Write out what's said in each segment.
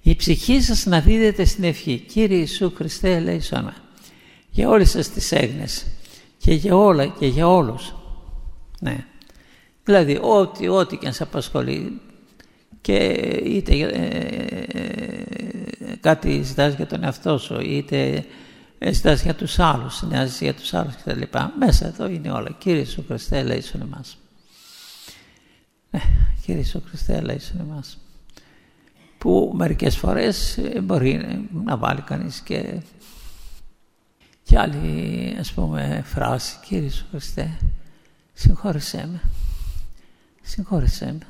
η ψυχή σας να δίδεται στην ευχή. Κύριε Ιησού Χριστέ, ελέησόν με. Για όλες σας τις έγνες και για όλα και για όλους. Ναι. Δηλαδή ό,τι και αν σε απασχολεί, και είτε κάτι ζητάς για τον εαυτό σου, είτε ζητάς για τους άλλους, συνεργάζεσαι για τους άλλους κτλ. Μέσα εδώ είναι όλα. Κύριε Ιησού Χριστέ, ελέησον εμάς. Κύριε Ιησού Χριστέ, ελέησον εμάς. Που μερικές φορές μπορεί να βάλει κανείς και άλλη, ας πούμε, φράση. Κύριε Ιησού Χριστέ, συγχώρεσέ με. Συγχώρεσέ με.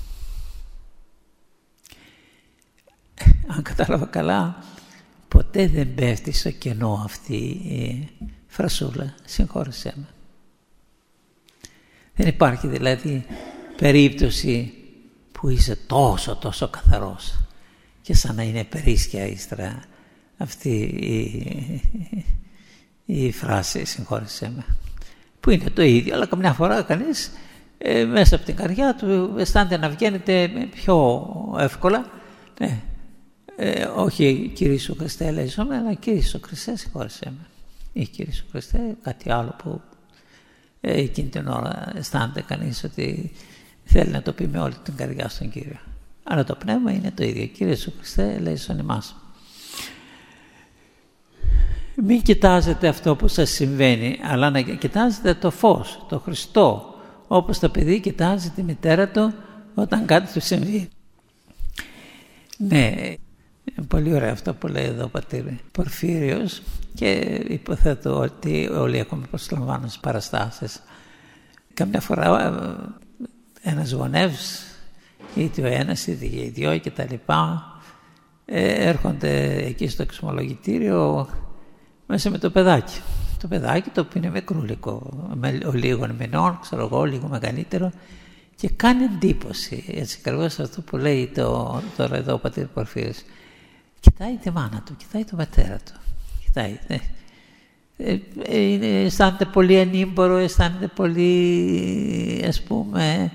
Αν κατάλαβα καλά, ποτέ δεν πέφτει στο κενό αυτή η φρασούλα. Συγχώρεσέ με. Δεν υπάρχει δηλαδή περίπτωση που είσαι τόσο καθαρός και σαν να είναι περίσσια ύστερα αυτή η φράση συγχώρεσέ με, που είναι το ίδιο, αλλά καμιά φορά κανείς μέσα από την καρδιά του αισθάνεται να βγαίνεται πιο εύκολα. Ναι. Όχι Κύριε Ιησού Χριστέ ελέησόν με, αλλά Κύριε Ιησού Χριστέ συγχώρεσέ με, ή Κύριε Ιησού Χριστέ κάτι άλλο που εκείνη την ώρα αισθάνεται κανείς ότι θέλει να το πει με όλη την καρδιά στον Κύριο. Αλλά το πνεύμα είναι το ίδιο. Κύριε Ιησού Χριστέ ελέησον εμάς. Μην κοιτάζετε αυτό που σας συμβαίνει, αλλά να κοιτάζετε το φως, το Χριστό, όπως το παιδί κοιτάζει τη μητέρα του όταν κάτι του συμβεί. Ναι, είναι πολύ ωραίο αυτό που λέει εδώ ο πατήρ Πορφύριος, και υποθέτω ότι όλοι έχουμε προσλαμβάνει στις παραστάσεις. Καμιά φορά ένας γονεύς, είτε ο ένας είτε οι δυο και τα λοιπά, έρχονται εκεί στο εξομολογητήριο μέσα με το παιδάκι. Το παιδάκι το οποίο είναι μικρούλικο, με λίγων μηνών, ξέρω εγώ, λίγο μεγαλύτερο, και κάνει εντύπωση, έτσι ακριβώς αυτό που λέει τώρα εδώ ο πατήρ Πορφύριος. Κοιτάει τη μάνα του, κοιτάει τον πατέρα του, κοιτάει. Αισθάνεται πολύ ανήμπορο, αισθάνεται πολύ, ας πούμε,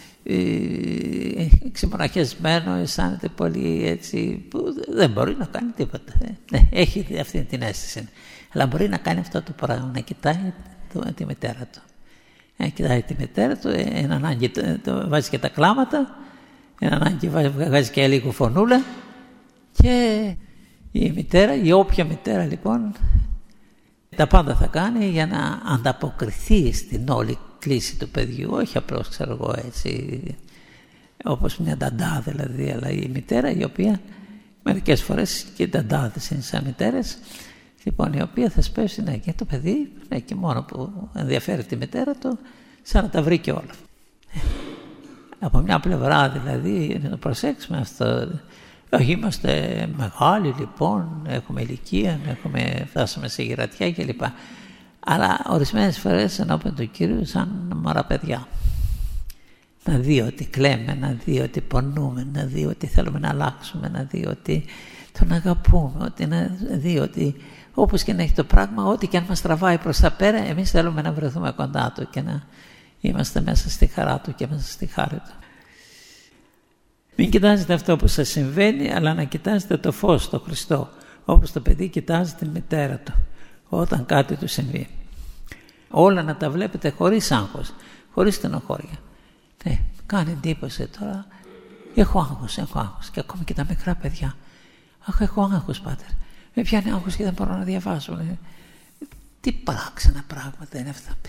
ξεμοναχιασμένο, αισθάνεται πολύ έτσι, που δεν μπορεί να κάνει τίποτα. Έχει αυτή την αίσθηση, αλλά μπορεί να κάνει αυτό το πράγμα, να κοιτάει τη μητέρα του. Κοιτάει τη μητέρα του, εν ανάγκη βάζει και τα κλάματα, εν ανάγκη βάζει και λίγο φωνούλα, και η μητέρα, η όποια μητέρα λοιπόν, τα πάντα θα κάνει για να ανταποκριθεί στην όλη κλίση του παιδιού, όχι απλώς, ξέρω εγώ, έτσι, όπως μια νταντά δηλαδή, αλλά η μητέρα η οποία μερικές φορές και οι νταντάδες είναι σαν μητέρες, λοιπόν, η οποία θα σπεύσει, ναι, και το παιδί, ναι, και μόνο που ενδιαφέρει τη μητέρα του, σαν να τα βρει και όλα. Από μια πλευρά δηλαδή, να το προσέξουμε αυτό. Όχι, είμαστε μεγάλοι λοιπόν, έχουμε ηλικία, φτάσαμε σε γυρατιά κλπ. Αλλά ορισμένες φορές ενώπιον του Κύριου σαν μωρά παιδιά. Να δει ότι κλαίμε, να δει ότι πονούμε, να δει ότι θέλουμε να αλλάξουμε, να δει ότι τον αγαπούμε, να δει ότι όπως και να έχει το πράγμα, ό,τι και αν μας τραβάει προς τα πέρα, εμείς θέλουμε να βρεθούμε κοντά του και να είμαστε μέσα στη χαρά του και μέσα στη χάρη του. Μην κοιτάζετε αυτό που σας συμβαίνει, αλλά να κοιτάζετε το φως, το Χριστό, όπως το παιδί κοιτάζει τη μητέρα του όταν κάτι του συμβεί. Όλα να τα βλέπετε χωρίς άγχος, χωρίς στενοχώρια. Κάνει εντύπωση τώρα. Έχω άγχος. Και ακόμη και τα μικρά παιδιά. Αχ, έχω άγχος, πάτερ. Με πιάνει άγχος και δεν μπορώ να διαβάσω. Τι παράξενα πράγματα είναι αυτά.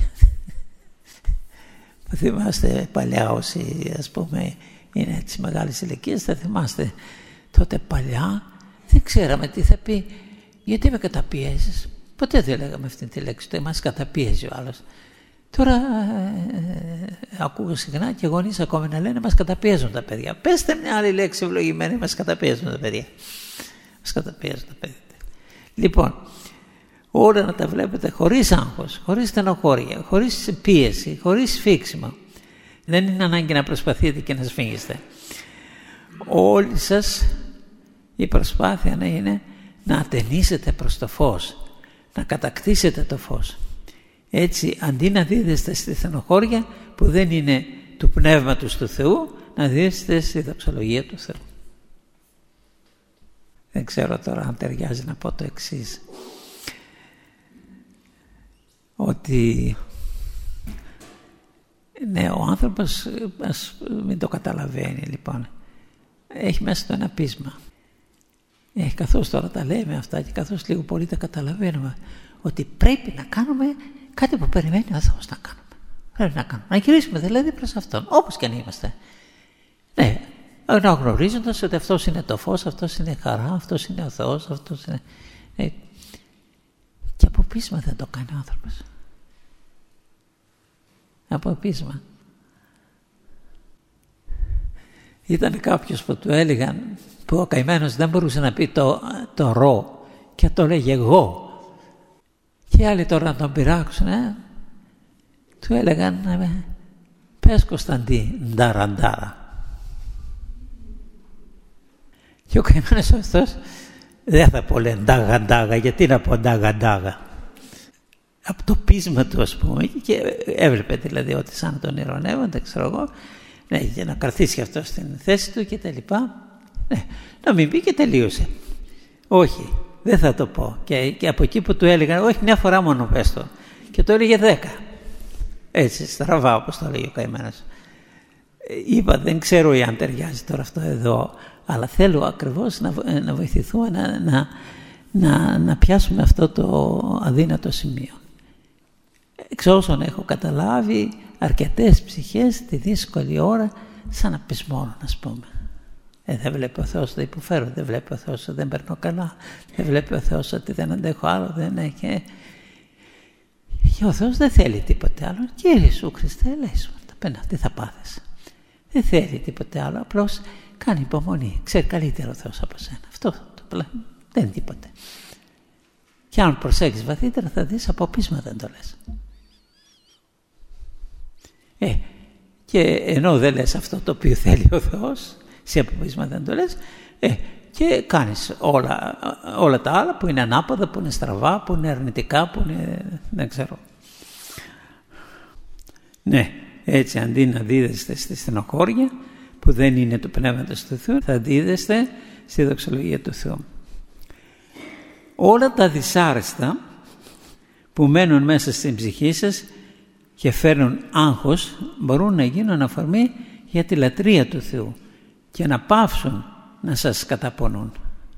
Θυμάστε παλιά όσοι, ας πούμε, είναι έτσι μεγάλης ηλικίας, θα θυμάστε τότε παλιά δεν ξέραμε τι θα πει. Γιατί με καταπιέζεις? Ποτέ δεν λέγαμε αυτή τη λέξη, το μας καταπιέζει ο άλλος. Τώρα ακούω συχνά και γονείς ακόμη να λένε μας καταπιέζουν τα παιδιά. Πέστε μια άλλη λέξη ευλογημένη, μας καταπιέζουν τα παιδιά. Μας καταπιέζουν τα παιδιά. Λοιπόν, όλα να τα βλέπετε χωρίς άγχος, χωρίς στενοχώρια, χωρίς πίεση, χωρίς σφίξιμο. Δεν είναι ανάγκη να προσπαθείτε και να σφίγγεστε. Όλη σας η προσπάθεια να είναι να ατενίσετε προς το φως, να κατακτήσετε το φως. Έτσι, αντί να δίδεστε στη στενοχώρια που δεν είναι του Πνεύματος του Θεού, να δίδεστε στη δοξολογία του Θεού. Δεν ξέρω τώρα αν ταιριάζει να πω το εξής. Ότι ναι, ο άνθρωπος, ας μην το καταλαβαίνει λοιπόν, έχει μέσα του ένα πείσμα. Καθώς τώρα τα λέμε αυτά και καθώς λίγο πολύ τα καταλαβαίνουμε, ότι πρέπει να κάνουμε κάτι που περιμένει ο Θεός να κάνουμε. Πρέπει να κάνουμε. Να γυρίσουμε δηλαδή προς Αυτόν, όπως και αν είμαστε. Ναι, να γνωρίζοντας ότι αυτός είναι το φως, αυτός είναι η χαρά, αυτός είναι ο Θεός, αυτός είναι... Και από πείσμα δεν το κάνει ο άνθρωπος. Από πείσμα. Ήταν κάποιος που του έλεγαν, που ο καημένος δεν μπορούσε να πει το ρο και το λέγε εγώ. Και άλλοι τώρα να τον πειράξουν, του έλεγαν πες Κωνσταντί, ντάρα ντάρα. Και ο καημένος αυτός δεν θα πω λέει ντάγα ντάγα, γιατί να πω ντάγα ντάγα. Από το πείσμα του ας πούμε, και έβλεπε δηλαδή ότι σαν να τον ειρωνεύονται, ξέρω εγώ, ναι, για να κρατήσει αυτό στην θέση του και τα λοιπά. Ναι, να μην πει και τελείωσε. Όχι, δεν θα το πω. Και από εκεί που του έλεγαν, όχι μια φορά μόνο πες το. Και το έλεγε 10. Έτσι, στραβά όπως το έλεγε ο καημένος. Είπα, δεν ξέρω αν ταιριάζει τώρα αυτό εδώ, αλλά θέλω ακριβώς να βοηθηθούμε να πιάσουμε αυτό το αδύνατο σημείο. Εξ όσων έχω καταλάβει, αρκετές ψυχές τη δύσκολη ώρα σαν να πεισμώνουν, ας πούμε. Δεν βλέπει ο Θεός ότι υποφέρω, δεν βλέπει ο Θεός ότι δεν περνώ καλά, δεν βλέπει ο Θεός ότι δεν αντέχω άλλο, δεν έχει. Και ο Θεός δεν θέλει τίποτε άλλο. Κύριε Ιησού Χριστέ, λέει σου, τι θα πάθεις. Δεν θέλει τίποτε άλλο, απλώς κάνει υπομονή. Ξέρει καλύτερο ο Θεός από σένα. Αυτό το πλάνο δεν είναι τίποτε. Και αν προσέξεις βαθύτερα θα δεις από πείσμα δεν το λες. Και ενώ δεν λες αυτό το οποίο θέλει ο Θεός, σε από πείσμα δεν το λες, και κάνεις όλα τα άλλα που είναι ανάποδα, που είναι στραβά, που είναι αρνητικά, που είναι δεν ξέρω. Ναι, έτσι αντί να δίδεστε στη στενοχώρια που δεν είναι του Πνεύματος του Θεού, θα δίδεστε στη δοξολογία του Θεού. Όλα τα δυσάρεστα που μένουν μέσα στην ψυχή σας και φέρνουν άγχος μπορούν να γίνουν αφορμή για τη λατρεία του Θεού και να πάυσουν να σας καταπονούν.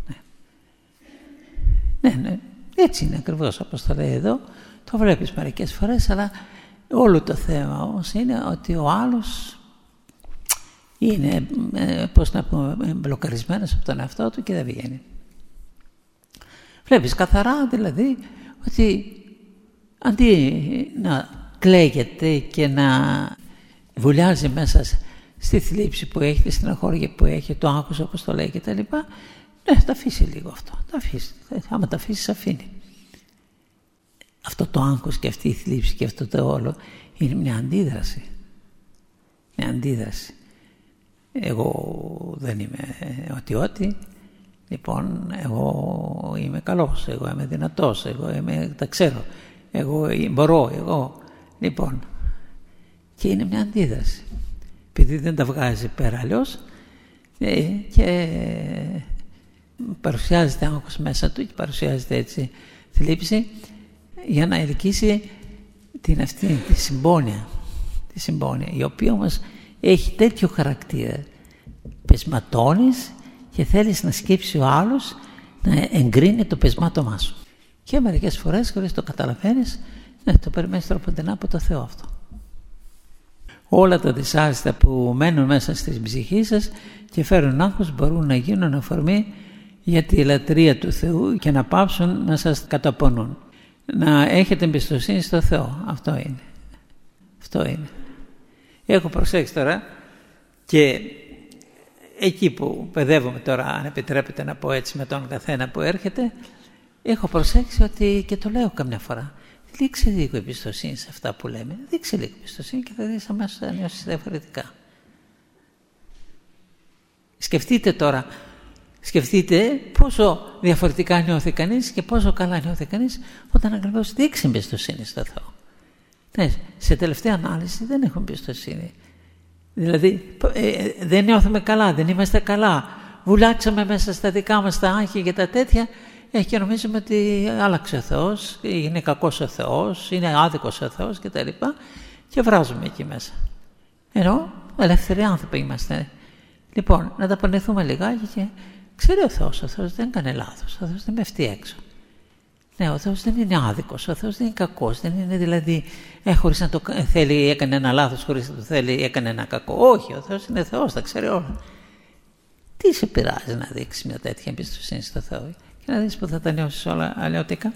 Ναι, έτσι είναι ακριβώς όπως το λέει εδώ. Το βλέπεις μερικές φορές, αλλά όλο το θέμα όμως είναι ότι ο άλλος είναι, πώς να πούμε, μπλοκαρισμένος από τον εαυτό του και δεν βγαίνει. Βλέπεις καθαρά δηλαδή ότι αντί να κλαίγεται και να βουλιάζει μέσα στη θλίψη που έχει, τη στενοχώρια που έχει, το άγχος όπως το λέει και τα λοιπά, ναι, τα αφήσει λίγο αυτό. Τα αφήσει. Άμα τα αφήσεις, αφήνει. Αυτό το άγχος και αυτή η θλίψη και αυτό το όλο είναι μια αντίδραση. Μια αντίδραση. Εγώ δεν είμαι ό,τι. Λοιπόν, εγώ είμαι καλός, εγώ είμαι δυνατός, τα ξέρω, εγώ μπορώ, εγώ. Λοιπόν, και είναι μια αντίδραση. Επειδή δεν τα βγάζει πέρα αλλιώς και παρουσιάζεται άγχος μέσα του και παρουσιάζεται έτσι θλίψη για να ελκύσει τη συμπόνια, η οποία όμως έχει τέτοιο χαρακτήρα. Πεσματώνεις και θέλεις να σκύψει ο άλλος να εγκρίνει το πεσμάτωμά σου. Και μερικές φορές χωρίς το καταλαβαίνεις, το περιμένεις τροποντινά από το Θεό αυτό. Όλα τα δυσάρεστα που μένουν μέσα στην ψυχή σας και φέρουν άγχος μπορούν να γίνουν αφορμή για τη λατρεία του Θεού και να πάψουν να σας καταπονούν. Να έχετε εμπιστοσύνη στο Θεό. Αυτό είναι. Έχω προσέξει τώρα και εκεί που παιδεύομαι τώρα, αν επιτρέπετε να πω έτσι με τον καθένα που έρχεται, έχω προσέξει ότι, και το λέω καμιά φορά, δείξε λίγο εμπιστοσύνη σε αυτά που λέμε. Δείξε λίγο εμπιστοσύνη και θα δεις αμέσως θα νιώσεις διαφορετικά. Σκεφτείτε πόσο διαφορετικά νιώθει κανείς και πόσο καλά νιώθει κανείς όταν ακριβώς δείξει εμπιστοσύνη στο Θεό. Ναι, σε τελευταία ανάλυση δεν έχουμε εμπιστοσύνη. Δηλαδή δεν νιώθουμε καλά, δεν είμαστε καλά βουλάξαμε μέσα στα δικά μας τα άγχη και τα τέτοια και νομίζουμε ότι άλλαξε ο Θεός, είναι κακός ο Θεός, είναι άδικος ο Θεός κτλ. Και βράζουμε εκεί μέσα. Ενώ ελεύθεροι άνθρωποι είμαστε. Λοιπόν, να τα πανεθούμε λιγάκι και ξέρει ο Θεός δεν έκανε λάθος, ο Θεός δεν πέφτει έξω. Ναι, ο Θεός δεν είναι άδικος, ο Θεός δεν είναι κακός, δεν είναι δηλαδή χωρίς να το θέλει έκανε ένα λάθος, χωρίς να το θέλει έκανε ένα κακό. Όχι, ο Θεός είναι Θεός, τα ξέρει όλα. Τι σε πειράζει να δείξει μια τέτοια εμπιστοσύνη στο Θεό και να δεις που θα τα νιώσεις όλα αλλιώτικα.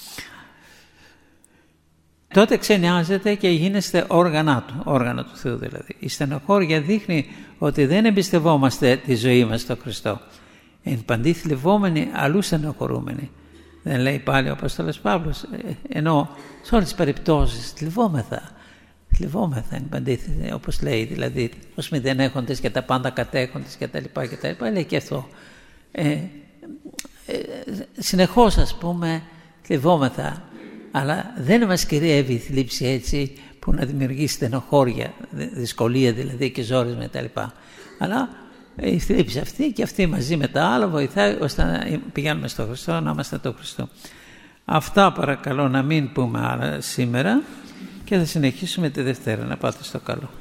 Τότε ξενιάζεται και γίνεστε όργανα του Θεού δηλαδή. Η στενοχώρια δείχνει ότι δεν εμπιστευόμαστε τη ζωή μας στον Χριστό. Εν παντή θλιβόμενοι, αλλού στενοχωρούμενοι. Δεν λέει πάλι ο Απόστολος Παύλος, ενώ σε όλες τις περιπτώσεις θλιβόμεθα εν παντή, όπως λέει δηλαδή, ως μηδέν έχοντες και τα πάντα κατέχοντες κτλ. Λέει και αυτό. Συνεχώς ας πούμε θλιβόμεθα, αλλά δεν μας κυριεύει η θλίψη έτσι που να δημιουργήσει στενοχώρια, δυσκολία δηλαδή και ζόρις κτλ. Αλλά η θλίψη αυτή και αυτή μαζί με τα άλλα βοηθάει ώστε να πηγαίνουμε στο Χριστό, να είμαστε το Χριστό. Αυτά παρακαλώ να μην πούμε άλλα σήμερα και θα συνεχίσουμε τη Δευτέρα. Να πάτε στο καλό.